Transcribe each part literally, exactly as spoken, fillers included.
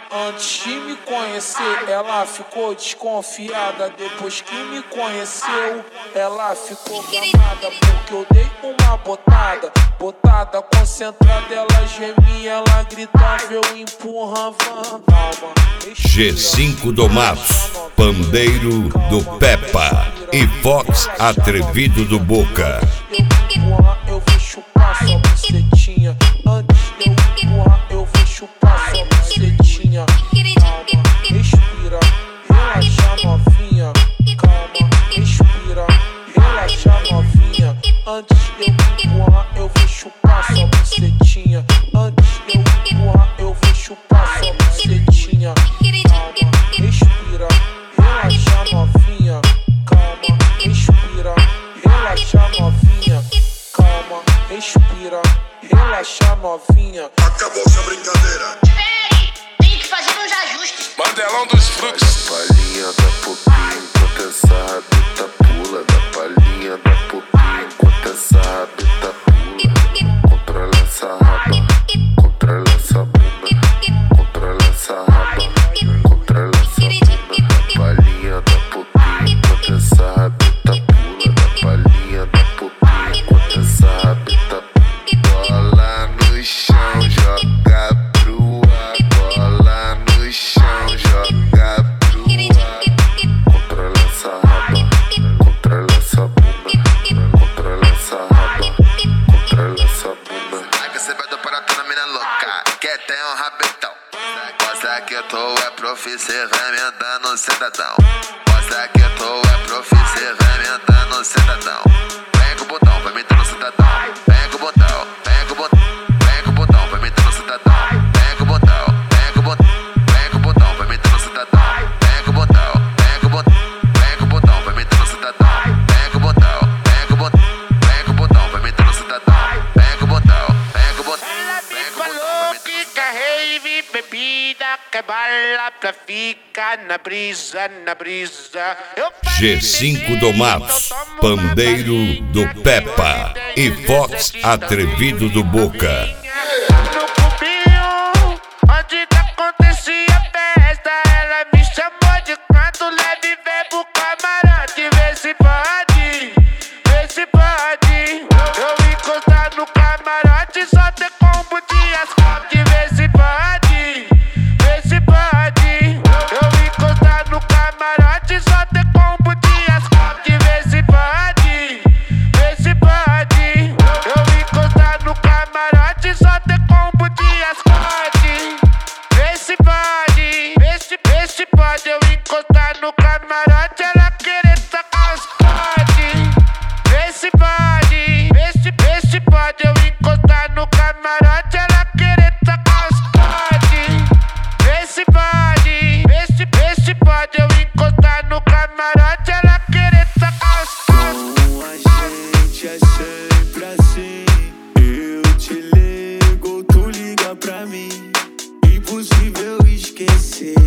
Antes de me conhecer, ela ficou desconfiada. Depois que me conheceu, ela ficou gamada. Porque eu dei uma botada, botada concentrada. Ela gemia, ela gritava, eu empurrava. Calma, G cinco do Matos, pandeiro do Peppa e Fox atrevido do Boca. Eu vou chupar sua bucetinha. Antes de eu empurrar, eu vou chupar sua bucetinha. Calma, respira, relaxa novinha. Calma, respira, relaxa novinha. Antes de eu empurrar, eu vou chupar sua bucetinha. Antes de eu empurrar, eu vou chupar sua bucetinha. Calma, respira, relaxa novinha. Calma, respira, relaxa novinha. Calma, respira, relaxa novinha. Acabou essa brincadeira. Peraí, tenho que fazer uns ajustes. Mandelão dos fluxos. Palhinha da pouquinho, enquanto essa rabeta pula. Da palhinha da pouquinho, enquanto essa rabeta pula. Controla essa raba, controla essa bunda. Controla essa raba, controla essa bunda. Da palhinha da pouquinho, enquanto essa rabeta pula. Da palhinha da pouquinho, enquanto essa rabeta pula. Bola no chão, joga pro ar. Bola no chão, joga pro ar. Controla essa raba, controla essa bunda. Controla essa raba, controla essa bunda. Ai que você vai dar para toda mina louca, que tem um rabetão. Mostra que tu é profi, cê vai me andando cidadão. Mostra que tu é profi, cê vai me andando cidadão. Vem com o botão, vai me dando cidadão. Vem com o botão, vem com o botão. Vem com o botão, vai me dando cidadão. Vem com o botão, vem com o botão. Vem com o botão, vai me dando cidadão. Vem com o botão, vem com o botão. Vem com o botão, vai me dando cidadão. Vem com o botão, vem com o botão. Vem com o botão, vai me dando cidadão. Vem com o botão, vem com o botão. Ela me falou que quer rave, bebida, que bala pra ficar na brisa, na brisa. Eu G cinco do Matos, pandeiro do Peppa e Fox atrevido do Boca. No cubinho, onde acontecia a festa, ela me chamou de canto leve, vem pro camarote, vê se pode, vê se pode. Eu encostar no camarote, só ter combo de asfalto, vê se pode, vê se pode. Eu encostar no camarote, só ter combo de asfalto, vê se pode, vê se pode. Eu encostar no camarote, só ter combo de asfalto, vê se pode, vê se, vê se pode. Eu encostar no camarote, ela querer sacar os potes, vê se pode, vê se, vê se pode. Eu encostar no camarote, ela querer sacar os potes, vê se pode, vê se, vê se pode. Eu encostar no camarote, ela querer sacar os potes. Com a gente é sempre assim. Eu te ligo, tu liga pra mim. Impossível esquecer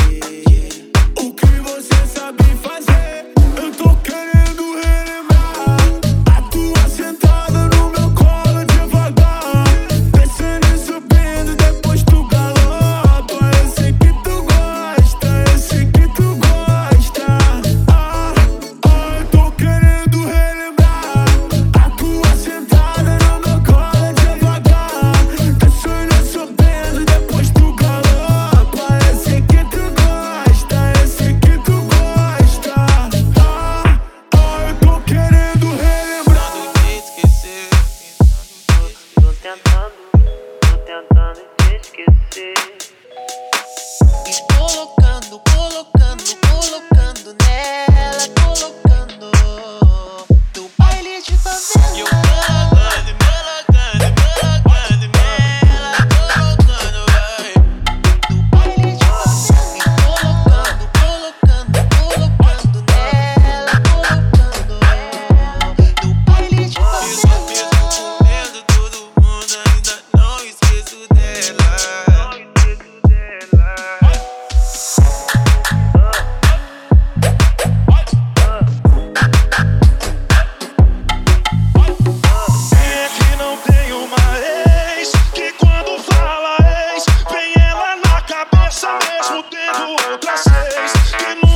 o que você sabe fazer. Eu tô querendo relembrar a tua sentada no meu colo devagar, descendo e subindo, depois tu galopa. Eu sei que tu gosta, eu sei que tu gosta. Ah, ah, eu tô querendo relembrar a tua sentada no meu colo devagar, descendo e subindo, depois tu galopa. Eu sei que tu mesmo tendo outras seis que